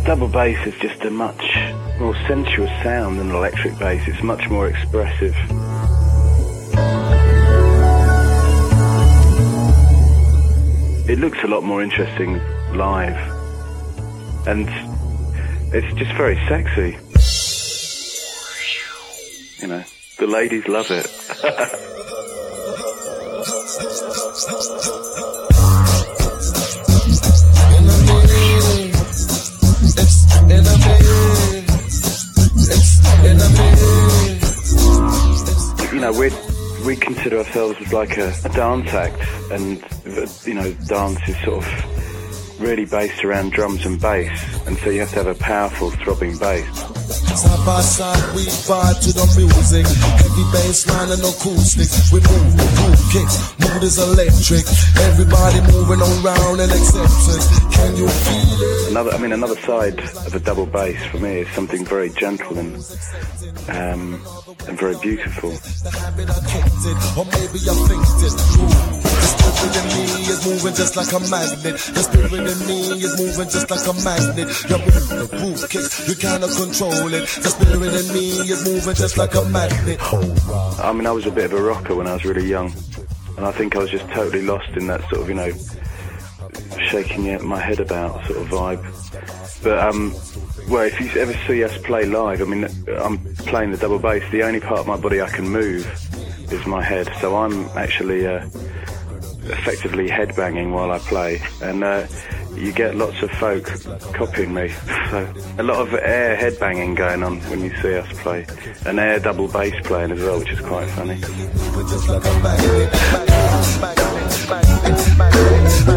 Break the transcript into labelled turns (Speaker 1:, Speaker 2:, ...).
Speaker 1: Double bass is just a much more sensuous sound than electric bass. It's much more expressive. It looks a lot more interesting live, and it's just very sexy. You know, the ladies love it. You know, we consider ourselves as like a dance act, and you know, dance is sort of really based around drums and bass, and so you have to have a powerful throbbing bass.
Speaker 2: Side by side we vibe to the music, heavy bass line and acoustics. We move kicks, mood is electric. Everybody moving around and accepts it. Can you feel it?
Speaker 1: Another side of a double bass for me is something very gentle and very beautiful.
Speaker 2: The habit I kicked it, or maybe I thinked it. The spirit in me is moving just like a magnet. The spirit in me is moving just like a magnet. You're moving the groove kicks, you cannot control it. The spirit in me is moving just like a magnet.
Speaker 1: I mean, I was a bit of a rocker when I was really young, and I think I was just totally lost in that sort of, you know, shaking my head about sort of vibe. But well, if you ever see us play live, I mean, I'm playing the double bass. The only part of my body I can move is my head, so I'm actually effectively headbanging while I play, and you get lots of folk copying me. So a lot of air headbanging going on when you see us play, and air double bass playing as well, which is quite funny.